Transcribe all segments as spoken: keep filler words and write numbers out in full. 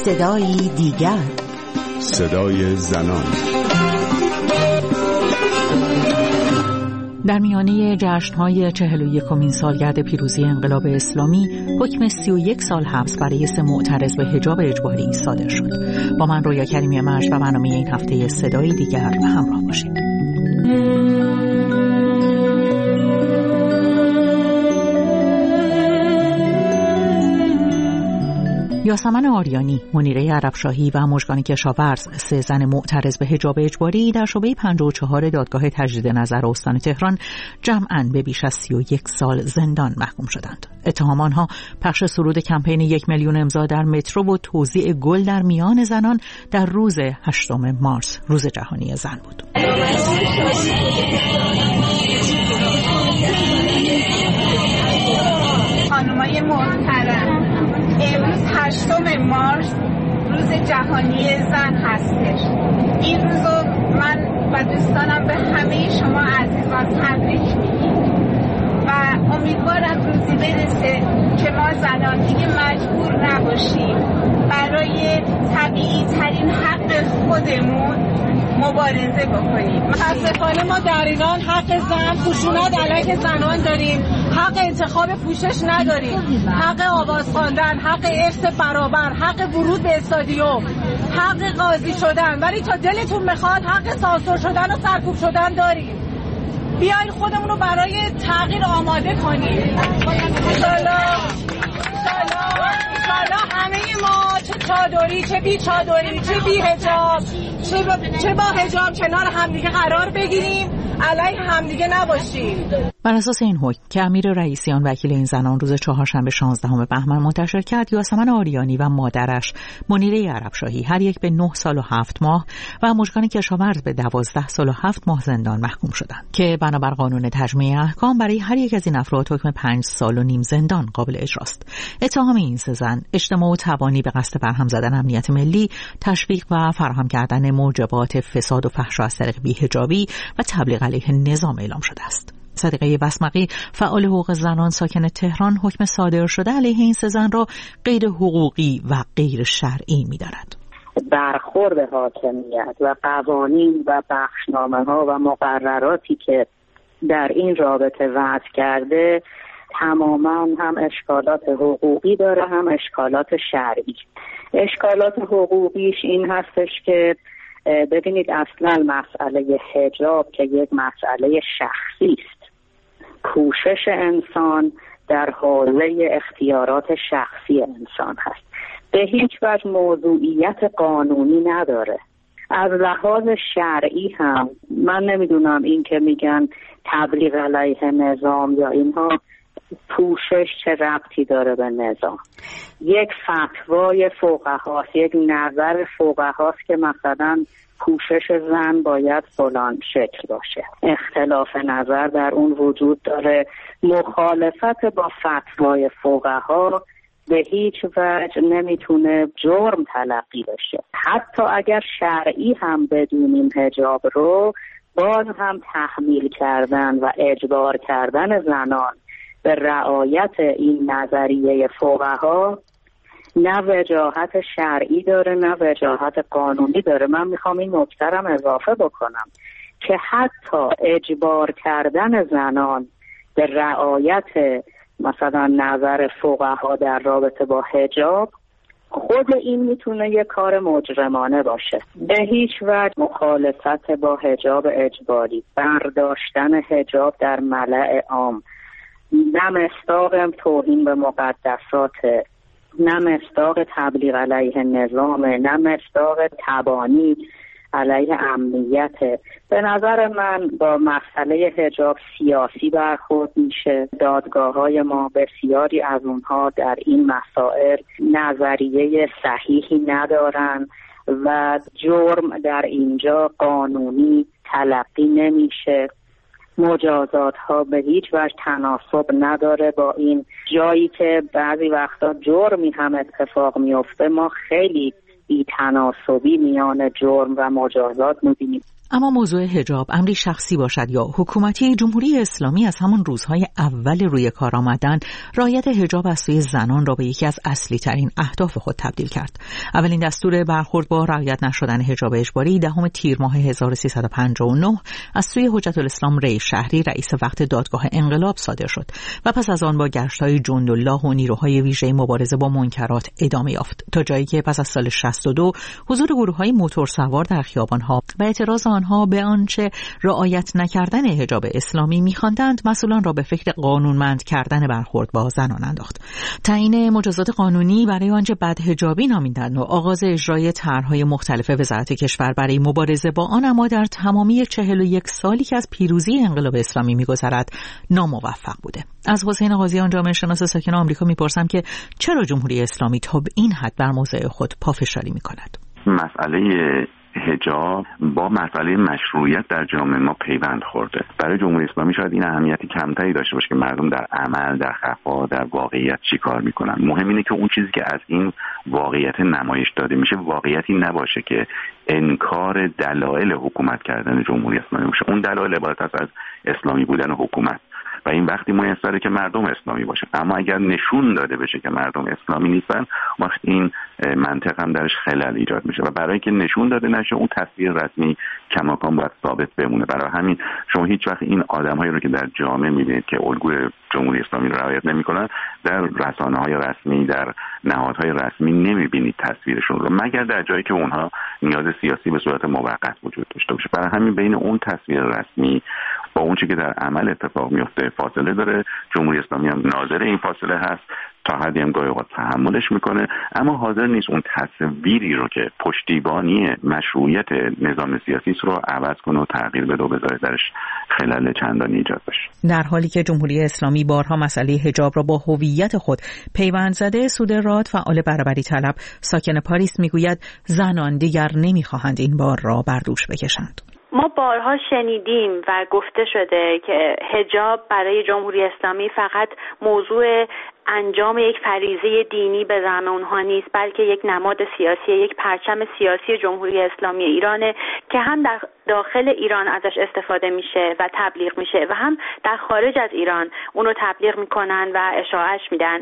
صدای دیگر، صدای زنان. در میانه جشن‌های چهل و یکمین سالگرد پیروزی انقلاب اسلامی، حکم سی و یک سال حبس برای سه معترض به حجاب اجباری صادر شد. با من رویا کریمی مجد و برنامه این هفته صدای دیگر همراه باشید. یاسمن آریانی، منیره عربشاهی و مژگان کشاورز، سه زن معترض به حجاب اجباری در شعبه پنجاه و چهار دادگاه تجدید نظر استان تهران جمعاً به بیش از سی و یک سال زندان محکوم شدند. اتهام آنها پخش سرود کمپین یک میلیون امضا در مترو و توزیع گل در میان زنان در روز هشتم مارس، روز جهانی زن بود. خانمای محترم، امروز هشتم مارس روز جهانی زن هستش. این روزو من و دوستانم به همه شما عزیزان تبریک میگیم و امیدوارم روزی برسه که ما زنان دیگه مجبور نباشیم برای طبیعی ترین حق خودمون مبارزه بکنیم. متاسفانه ما در ایران حق زن، خشونت علیه زنان داریم، حق انتخاب پوشش نداریم، حق آواز خواندن، حق ارث برابر، حق ورود به استادیوم، حق قاضی شدن، ولی تا دلتون میخواد حق سانسور شدن و سرکوب شدن داریم. بیاین خودمون رو برای تغییر آماده کنیم. انشالله انشالله همه ما، چه چادری چه بی چادری چه بی حجاب چه با, چه با حجاب، کنار همدیگه قرار بگیریم، علیه همدیگه نباشیم. بر اساس این حکم که امیر رئیسیان وکیل این زنان روز چهارشنبه شانزدهم بهمن منتشر کرد، یاسمن آریانی و مادرش منیره عربشاهی هر یک به نه سال و هفت ماه و مژگان کشاورز به دوازده سال و هفت ماه زندان محکوم شدند که بنابر قانون تجمیع احکام برای هر یک از این افراد حکم پنج سال و نیم زندان قابل اجراست. اتهام این سه زن اجتماع و توانی به قصد برهم زدن امنیت ملی، تشویق و فراهم کردن موجبات فساد و فحش از طریق بی‌حجابی و تبلیغ علیه نظام اعلام شده است. صدیقه بسمقی، فعال حقوق زنان ساکن تهران، حکم صادر شده علیه این سه زن را غیر حقوقی و غیر شرعی می‌داند. برخورد حاکمیت و قوانین و بخشنامه‌ها و مقرراتی که در این رابطه وضع کرده تماما هم اشکالات حقوقی داره هم اشکالات شرعی. اشکالات حقوقیش این هستش که ببینید اصلا مسئله حجاب که یک مسئله شخصی است، کوشش انسان در حوزه اختیارات شخصی انسان هست، به هیچ وجه موضوعیت قانونی نداره. از لحاظ شرعی هم من نمیدونم این که میگن تبلیغ علیه نظام یا اینها، پوشش چه ربطی داره به نظام؟ یک فتوای فقهاست، یک نظر فقهاست که مثلا پوشش زن باید فلان شکل باشه، اختلاف نظر در اون وجود داره. مخالفت با فتوای فقها به هیچ وجه نمیتونه جرم تلقی بشه. حتی اگر شرعی هم بدونیم حجاب رو، باز هم تحمیل کردن و اجبار کردن زنان به رعایت این نظریه فقها نه وجاهت شرعی داره نه وجاهت قانونی داره. من میخوام این نکته رو اضافه بکنم که حتی اجبار کردن زنان به رعایت مثلا نظر فقها در رابطه با حجاب، خود این میتونه یک کار مجرمانه باشه. به هیچ وجه مخالفت با حجاب اجباری، برداشتن حجاب در ملأ عام، نه مصداق توهین به مقدسات، نه مصداق تبلیغ علیه نظام، نه مصداق تبانی علیه امنیت. به نظر من با مسئله حجاب سیاسی برخورد میشه. دادگاه‌های ما بسیاری از اونها در این مسائل نظریه صحیحی ندارن و جرم در اینجا قانونی تلقی نمیشه. مجازات ها به هیچ وجه تناسب نداره با این. جایی که بعضی وقتا جرمی هم اتفاق میفته، ما خیلی بی تناسبی میان جرم و مجازات میبینیم. اما موضوع حجاب امری شخصی باشد یا حکومتی، جمهوری اسلامی از همان روزهای اول روی کار آمدن رعایت حجاب از سوی زنان را به یکی از اصلی ترین اهداف خود تبدیل کرد. اولین دستور برخورد با رعایت نشدن حجاب اجباری دهم تیر ماه هزار و سیصد و پنجاه و نه از سوی حجت الاسلام ری شهری رئیس وقت دادگاه انقلاب صادر شد و پس از آن با گشت‌های جندالله و نیروهای ویژه مبارزه با منکرات ادامه یافت، تا جایی که پس از سال شصت و دو حضور گروه‌های موتورسوار در خیابان‌ها و اعتراض آنها به آنچه رعایت نکردن حجاب اسلامی می‌خواندند مسئولان را به فکر قانونمند کردن برخورد با زنان انداخت. تعیین مجازات قانونی برای آنچه بدحجابی نامیدند و آغاز اجرای طرح‌های مختلف وزارت کشور برای مبارزه با آن اما در تمامی چهل و یک سالی که از پیروزی انقلاب اسلامی می‌گذرد ناموفق بوده. از حسین قاضیان جامعه شناس ساکن آمریکا می‌پرسم که چرا جمهوری اسلامی تا به این حد بر موضع خود پافشاری می‌کند؟ مسئله حجاب با مسئله مشروعیت در جامعه ما پیوند خورده. برای جمهوری اسلامی شاید این اهمیتی کمتری داشته باشه که مردم در عمل، در خفا، در واقعیت چی کار میکنن. مهم اینه که اون چیزی که از این واقعیت نمایش داده میشه واقعیتی نباشه که انکار دلایل حکومت کردن جمهوری اسلامی باشه. اون دلایل عبارت است از اسلامی بودن حکومت و این وقتی میسره که مردم اسلامی باشه. اما اگر نشون داده بشه که مردم اسلامی نیستن، وقت این منطق هم درش خلل ایجاد میشه و برای اینکه نشون داده نشه اون تصویر رسمی کماکان باید ثابت بمونه. برای همین شما هیچ وقت این آدم‌هایی رو که در جامعه میبینید که الگوی جمهوری اسلامی رو رعایت نمیکنن در رسانه‌های رسمی، در نهادهای رسمی نمیبینید تصویرشون رو، مگر در جایی که اونها نیاز سیاسی به صورت موقت وجود داشته باشه. برای همین بین اون تصویر رسمی با اون چیزی که در عمل اتفاق میفته فاصله داره. جمهوری اسلامی هم ناظر این فاصله هست، تا حدی هم گاهی اوقات تحملش میکنه، اما حاضر نیست اون تصویری رو که پشتیبانی مشروعیت نظام سیاسی رو عوض کنه و تغییر بده و بذاره درش خلل چندانی ایجاد بشه. در حالی که جمهوری اسلامی بارها مسئله حجاب را با هویت خود پیوند زده، سودراد فعال برابری طلب ساکن پاریس میگوید زنان دیگر نمیخواهند این بار را بر دوش بکشند. ما بارها شنیدیم و گفته شده که حجاب برای جمهوری اسلامی فقط موضوع انجام یک فریضه دینی به زعم اونها نیست، بلکه یک نماد سیاسی، یک پرچم سیاسی جمهوری اسلامی ایرانه که هم در داخل ایران ازش استفاده میشه و تبلیغ میشه و هم در خارج از ایران اونو تبلیغ میکنن و اشاعهش میدن.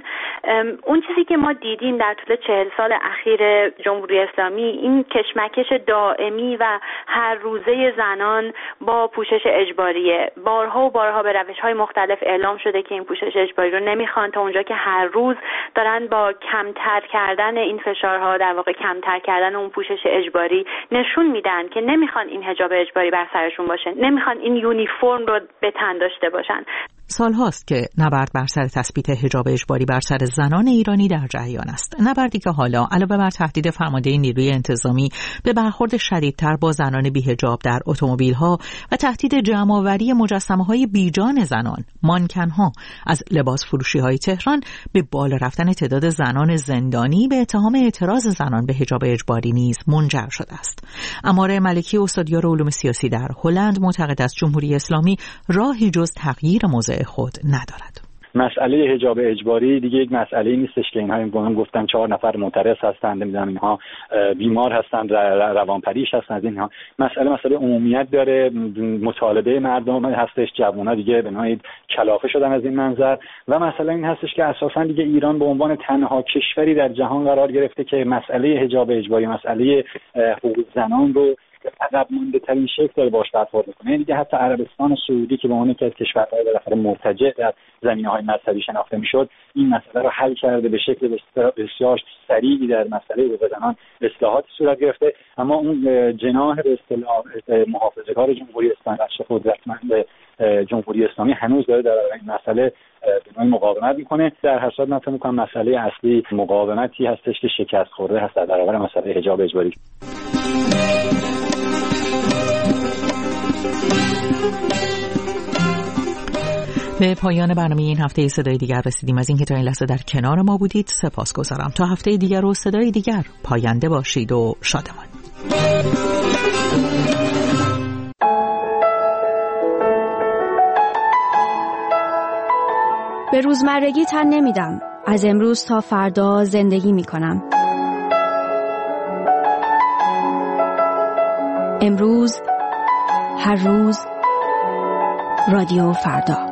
اون چیزی که ما دیدیم در طول چهل سال اخیر جمهوری اسلامی این کشمکش دائمی و هر روزه زنان با پوشش اجباریه. بارها و بارها به روش‌های مختلف اعلام شده که این پوشش اجباری رو نمیخوان، تا اونجا که هر روز دارن با کمتر کردن این فشارها، در واقع کمتر کردن اون پوشش اجباری، نشون میدن که نمیخوان این حجاب اجباری بر سرشون باشه، نمیخوان این یونیفرم رو به تن داشته باشن. سال هاست که نبرد بر سر تثبیت حجاب اجباری بر سر زنان ایرانی در جریان است. نبردی که حالا علاوه بر تهدید فرمانده نیروی انتظامی به برخورد شدیدتر با زنان بی‌حجاب در اتومبیل‌ها و تهدید جمع‌آوری مجسمه‌های بیجان زنان، مانکن‌ها از لباس فروشی‌های تهران به بالا رفتن تعداد زنان زندانی به اتهام اعتراض زنان به حجاب اجباری نیز منجر شده است. اماره ملکی استادیار علوم سیاسی در هلند معتقد است جمهوری اسلامی راهی جز تغییر موضع خود ندارد. مسئله حجاب اجباری دیگه یک مسئله نیستش که اینها هم گفتن چهار نفر معترض هستند، نمیدونم اینها بیمار هستند، روانپریش هستند. از اینها مسئله مسئله عمومیت داره، مطالبه مردم هستش، جوونا دیگه به نوعی کلافه شدن از این منظر و مسئله این هستش که اساسا دیگه ایران به عنوان تنها کشوری در جهان قرار گرفته که مسئله حجاب اجباری، مسئله حقوق زنان رو عقب مونده ترین شکل داره باش برخورد میکنه. دیگه حتی عربستان سعودی که به عنوان یکی از کشورهای بالاخره مرتجع در زمینه‌های مذهبی شناخته میشد، این مسئله رو حل کرده، به شکل بسیار سریعی در مسئله حقوق زنان اصلاحات صورت گرفته. اما اون جناح به اصطلاح محافظه‌کار جمهوری اسلامی، بخش قدرتمند جمهوری اسلامی هنوز داره در این مسئله به نوعی مقاومت میکنه. در هر صورت من فکر می‌کنم مسئله اصلی مقاومتی هستش که شکست خورده هست در برابر مسئله حجاب اجباری. به پایان برنامه این هفته صدای دیگر رسیدیم. از اینکه تا این لحظه در کنار ما بودید سپاسگزارم. تا هفته دیگر و صدای دیگر پاینده باشید و شادمان. به روزمرگی تن نمیدم. از امروز تا فردا زندگی میکنم. امروز هر روز رادیو فردا.